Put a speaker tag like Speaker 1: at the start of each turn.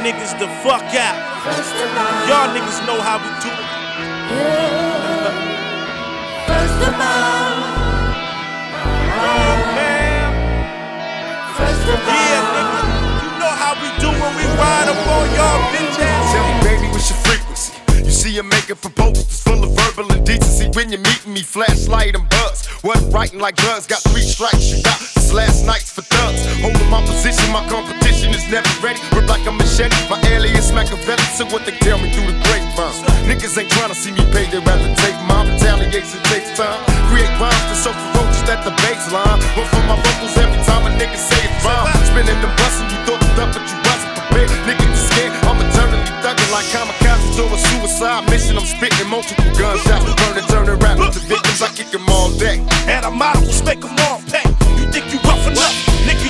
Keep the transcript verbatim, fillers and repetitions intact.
Speaker 1: niggas the fuck out. Y'all niggas know how we do it.
Speaker 2: First of all,
Speaker 1: Oh man,
Speaker 2: first of all,
Speaker 1: yeah nigga, you know how we do when we ride up on y'all bitch ass.
Speaker 3: Tell me, baby, what's your frequency? You see her making proposals full of verbal indecency. When you're meeting me, flashlight and buzz. Wasn't writing like drugs, got three strikes, you got this last night's for thugs. Holding my position, my competition is never ready. Rip like a machete, my alias Machiavelli. So what they tell me through the grapevine. Niggas ain't tryna see me pay, they rather take my retaliation takes time. Create rhymes that's so ferocious at the baseline. Run for my vocals every time a nigga say it's rhyme. Spinning them bustin', you thought it up, but you wasn't prepared. Nigga, you scared, I'm eternally thuggin' like kamikaze to a suicide mission. I'm spitting multiple gunshots, burning, turning rappers to victims. I kick them all day.
Speaker 1: And I'm out, respect them all